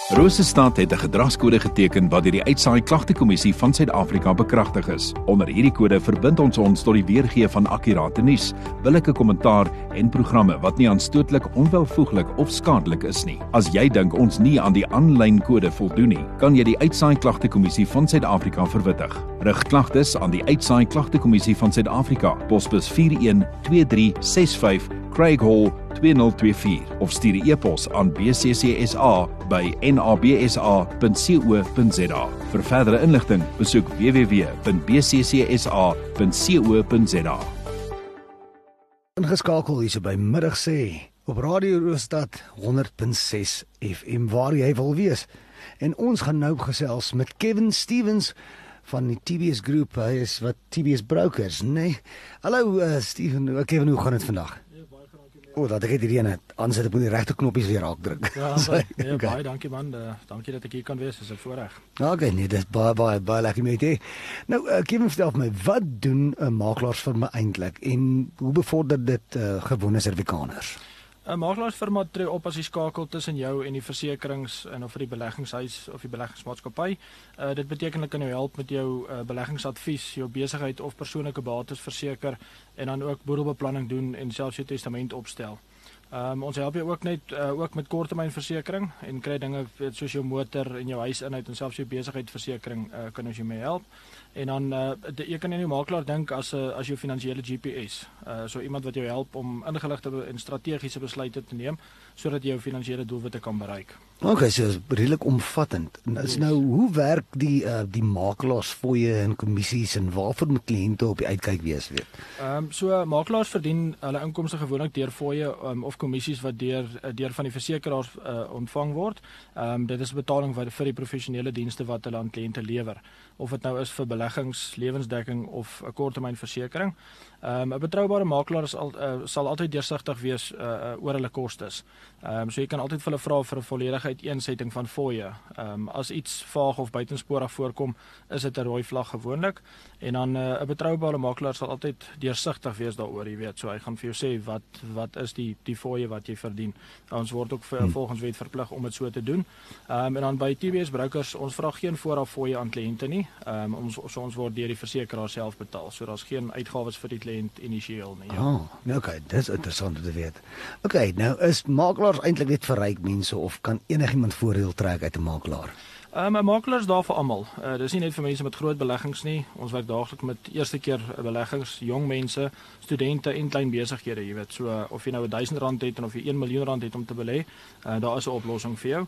Rosestad het 'n gedragskode geteken wat deur die Uitsaai Klagtekommissie van Suid-Afrika bekragtig is. Onder hierdie kode verbind ons tot die weergee van akkurate nuus, billike kommentaar en programme wat nie aanstootlik, onwelvoeglik of skadelik is nie. As jy dink ons nie aan die aanlyn kode voldoen nie, kan jy die Uitsaai Klagtekommissie van Suid-Afrika verwittig. Rig klagtes aan die Uitsaai Klagtekommissie van Suid-Afrika, posbus 412365 Craig Hall 2024 of stuur 'n e-pos aan bccsa@nabsa.co.za. Vir verdere inligting, besoek www.bccsa.co.za. Ingeskakel hierso by Middag Sê op Radio Rosestad 100.6 FM waar jy wil wees. En ons gaan nou gesels met Kevin Stevens van die TBS Groep. Hy is wat TBS Brokers, nee. Hallo Steven, Kevin, hoe gaan dit vandag? Dat ek hierdie ene aansit, ek moet die regte knoppies weer raak druk. Ja, baie dankie man, dankie dat ek hier kan wees, dis 'n voorreg. Okay, nee, dit is baie lekker met jy. Nou, Kevin, vertel my, wat doen 'n makelaarsfirma eintlik en hoe bevorder dit gewone Suid-Afrikaners? 'n Makelaarsfirma tree op as die skakel tussen jou en die versekerings en of vir die beleggingshuis of die beleggingsmaatskappy. Dit beteken hulle kan jou help met jou beleggingsadvies, jou besigheid of persoonlike bates verseker en dan ook boedelbeplanning doen en selfs jou testament opstel. Ons help jou ook net ook met korttermynversekering en kry dinge soos jou motor en jou huisinhoud en selfs jou besigheidsversekering kan ons jou mee help. En dan jy kan in jou makelaar dink as jou finansiële GPS. So iemand wat jou help om ingeligte en strategiese besluite te neem sodat jy jou finansiële doelwitte kan bereik. Okay, so is redelik omvattend. Nou, hoe werk die makelaars fooie en kommissies en waarvoor moet kliënte op die uitkyk wees, weet? So makelaars verdien hulle inkomste gewoonlik deur fooie of kommissies wat deur van die versekeraars ontvang word. Dit is betaling vir die professionele dienste wat hulle aan kliënte lewer. Of dit nou is vir beleggings, lewensdekking of 'n korttermynversekering. 'n Betroubare makelaar sal altyd deursigtig wees oor hulle kostes. So jy kan altyd vir hulle vra vir 'n volledige uiteensetting van fooie. As iets vaag of buitensporig voorkom, is dit 'n rooi vlag gewoonlik. En dan 'n betroubare makelaar sal altyd deursigtig wees daaroor, jy weet. So hy gaan vir jou sê wat is die fooie wat jy verdien. Ons word ook volgens wet verplig om dit so te doen. En dan by TBS Brokers, ons vra geen vooraf fooie aan kliënte nie. Ons word deur die versekeraar self betaal. So daar's geen uitgawes vir die kliënt initieel nie. Ja. Okay, dis interessant om te weet. Okay, nou is makelaars eintlik net vir ryk mense of kan enigiemand voordeel trek uit 'n makelaar? 'n Makelaar is daar vir almal. Dis nie net vir mense met groot beleggings nie. Ons werk daagliks met eerste keer beleggings, jong mense, studente en klein besighede, jy weet. So of jy nou R1000 het en of jy R1 miljoen het om te belê, daar is 'n oplossing vir jou.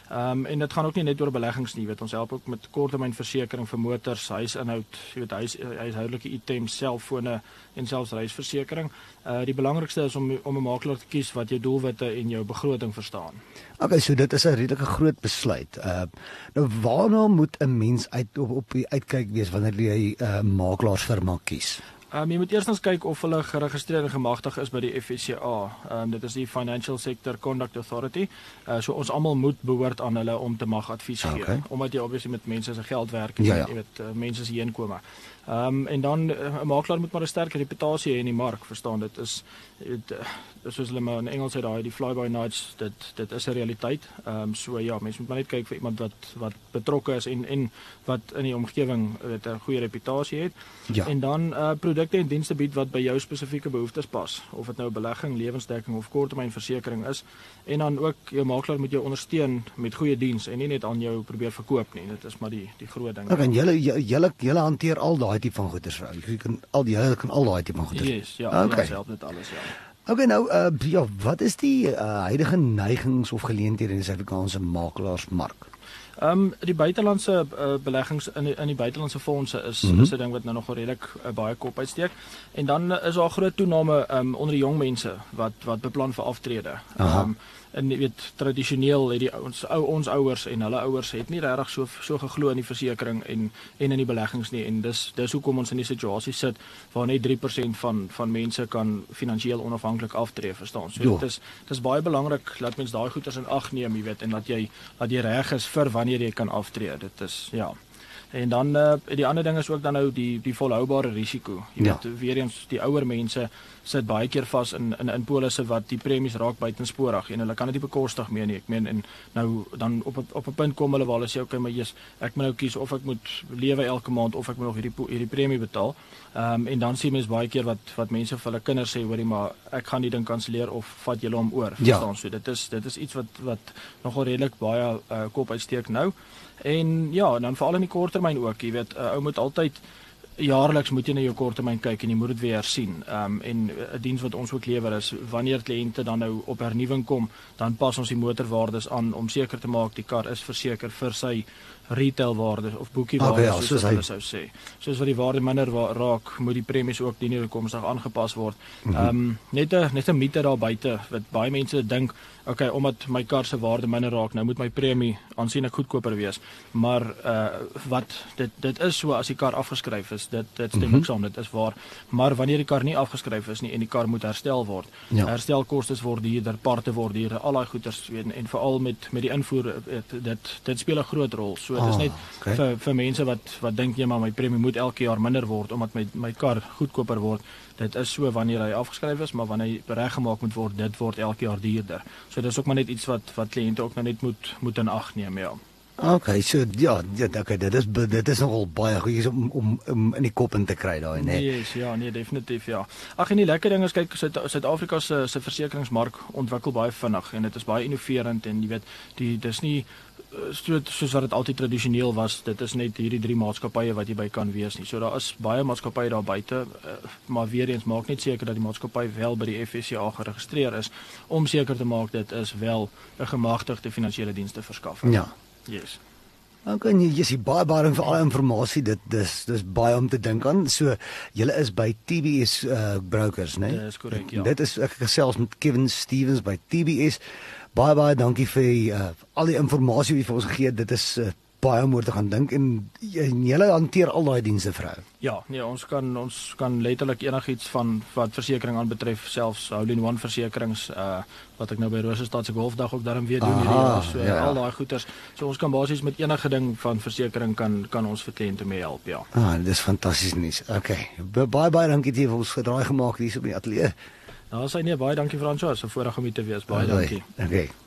En dit gaan ook nie net oor beleggings nie, jy weet. Ons help ook met korttermynversekering vir motors, huisinhoud, jy weet, huishoudelike items, selfone en selfs reisversekering. Die belangrikste is om 'n makelaar te kies wat jou doelwitte en jou begroting verstaan. Okay, so dit is 'n redelike groot besluit. Nou waarna moet 'n mens op die uitkyk wees wanneer jy 'n makelaarsfirma kies? Jy moet eerstens kyk of hulle geregistreer en gemagtig is by die FSCA. Dit is die Financial Sector Conduct Authority. So ons almal moet behoort aan hulle om te mag advies gee, omdat jy obviously met mense se geld werk en jy weet mense se inkomste. En dan 'n makelaar moet maar 'n sterk reputasie hê in die mark, verstaan dit is soos hulle maar in Engels sê daai die fly by nights, dit is 'n realiteit. So ja, mense moet maar net kyk vir iemand wat betrokke is en wat in die omgewing 'n goeie reputasie het. Ja. En dan produkte en dienste bied wat by jou spesifieke behoeftes pas, of dit nou belegging, lewensdekking of korttermynversekering is. En dan ook jou makelaar moet jou ondersteun met goeie diens en nie net aan jou probeer verkoop nie. Dit is maar die groot ding. Okay, en julle hanteer al daai tipe van goederes. Jy kan al daai tipe van goederes. Yes, ja, ons help dit alles, ja. Okay, nou wat is die huidige neigings of geleenthede in die Suid-Afrikaanse makelaarsmark? Die buitelandse beleggings in die buitelandse fondse is 'n ding wat nou nog redelik baie kop uitsteek. En dan is daar 'n groot toename onder die jong mense wat beplan vir aftrede. En jy weet, tradisioneel het ons ouers en hulle ouers het nie regtig so geglo in die versekering en in die beleggings nie. En dis hoekom ons in die situasie sit waar net 3% van mense kan finansiëel onafhanklik aftree, verstaan. So dit is baie belangrik dat mens daai goeders in ag neem, jy weet, en dat jy reg is vir wanneer jy kan aftree. Dit is ja. En dan die ander ding is ook dan nou die volhoubare risiko. Jy weet weer eens die ouer mense sit baie keer vas in polisse wat die premies raak buitensporig en hulle kan dit nie bekostig meer nie. Ek meen en nou dan op 'n punt kom hulle waar hulle sê okay, maar ek moet nou kies of ek moet lewe elke maand of ek moet nog hierdie premie betaal. En dan sien mens baie keer wat mense vir hulle kinders sê, hoorie maar ek gaan die ding kanselleer of vat julle hom oor. Verstaan so. Dit is iets wat nogal redelik baie kop uitsteek nou. En ja, dan veral in die korttermyn ook, jy weet, ou moet altyd jaarliks moet jy na jou korttermyn kyk en jy moet dit weer hersien. En 'n diens wat ons ook lewer is wanneer kliënte dan nou op hernuwing kom, dan pas ons die motorwaardes aan om seker te maak die kar is verseker vir sy retailwaardes of boekiewaardes soos hulle sou sê. Soos wat die waarde minder raak, moet die premies ook toekomstig aangepas word. Net 'n mite daar buite wat baie mense dink, okay, omdat my kar se waarde minder raak, nou moet my premie aansienlik goedkoper wees. Maar dit is so as die kar afgeskryf is, dit stem ook saam, dit is waar. Maar wanneer die kar nie afgeskryf is nie en die kar moet herstel word, herstelkostes word duurder, parte word duurder, al daai goeders en veral met die invoer dit speel 'n groot rol. So dit is net vir mense wat dink maar my premie moet elke jaar minder word omdat my kar goedkoper word. Dit is so wanneer hy afgeskryf is, maar wanneer hy reggemaak moet word, dit word elke jaar duurder. So dis ook maar net iets wat kliënte ook nou net moet in ag neem, ja. Okay, so okay, dit is nogal baie goed om in die kop in te kry daai, né? Nee, definitief ja. Ag en die lekker ding is kyk, Suid-Afrika se versekeringsmark ontwikkel baie vinnig en dit is baie innoverend en jy weet, dis nie soos wat dit altyd tradisioneel was, dit is net hierdie 3 maatskappye wat jy by kan wees nie. So daar is baie maatskappye daar buite, maar weer eens maak net seker dat die maatskappy wel by die FSCA geregistreer is om seker te maak dit is wel 'n gemagtigde finansiële dienste verskaffer. Ja. Yes. Okay, jy sien baie vir al inligting, dis baie om te dink aan. So julle is by TBS brokers, né? Dis korrek, ja. Dit is ek gesels met Kevin Stevens by TBS. Baie dankie vir al die inligting wat jy vir ons gegee het. Dit is baie om oor te gaan dink en julle hanteer al daai dienste vir jou. Ja, nee, ons kan letterlik enigiets van wat versekerings aanbetref, selfs hole-in-one versekerings wat ek nou by Rosestad se golfdag ook daarom weer doen hierdie al daai goeders. So ons kan basies met enige ding van versekering kan ons vir kliënte mee help, ja. Dis fantasties nuus. Okay. Baie dankie dat jy vir ons gedraai gemaak hier so by die ateljee. Nou, baie dankie Fransjo, so voorreg om hier te wees. Baie dankie. Okay.